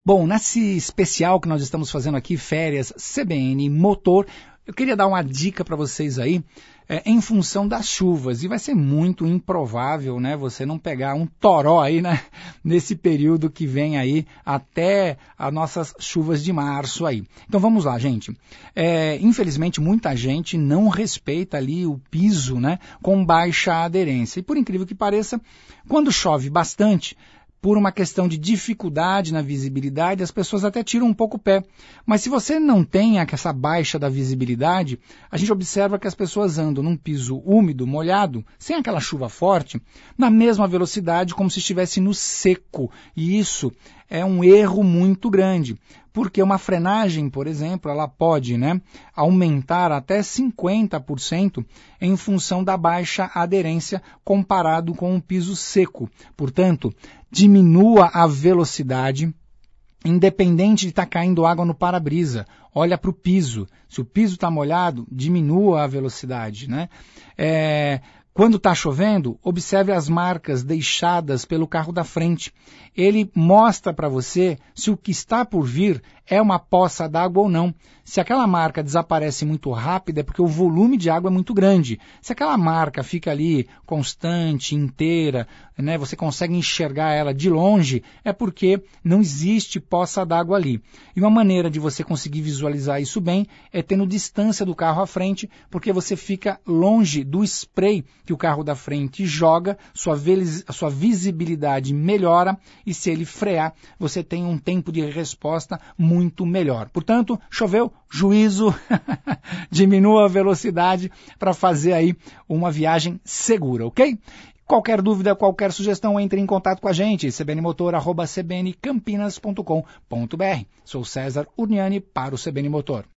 Bom, nesse especial que nós estamos fazendo aqui, Férias CBN Motor, eu queria dar uma dica para vocês aí, em função das chuvas. E vai ser muito improvável, né, você não pegar um toró aí, né, nesse período que vem aí até as nossas chuvas de março aí. Então vamos lá, gente. Infelizmente, muita gente não respeita ali o piso, né, com baixa aderência. E por incrível que pareça, quando chove bastante, por uma questão de dificuldade na visibilidade, as pessoas até tiram um pouco o pé. Mas se você não tem essa baixa da visibilidade, a gente observa que as pessoas andam num piso úmido, molhado, sem aquela chuva forte, na mesma velocidade como se estivesse no seco. E isso é um erro muito grande, porque uma frenagem, por exemplo, ela pode, né, aumentar até 50% em função da baixa aderência comparado com um piso seco. Portanto, diminua a velocidade, independente de estar caindo água no para-brisa. Olha para o piso. Se o piso está molhado, diminua a velocidade, né? Quando está chovendo, observe as marcas deixadas pelo carro da frente. Ele mostra para você se o que está por vir é uma poça d'água ou não. Se aquela marca desaparece muito rápido, é porque o volume de água é muito grande. Se aquela marca fica ali constante, inteira, né, você consegue enxergar ela de longe, é porque não existe poça d'água ali. E uma maneira de você conseguir visualizar isso bem é tendo distância do carro à frente, porque você fica longe do spray que o carro da frente joga, sua visibilidade melhora e se ele frear, você tem um tempo de resposta muito melhor. Portanto, choveu, juízo, diminua a velocidade para fazer aí uma viagem segura, ok? Qualquer dúvida, qualquer sugestão, entre em contato com a gente, cbnmotor@cbncampinas.com.br. Sou César Urniani para o CBN Motor.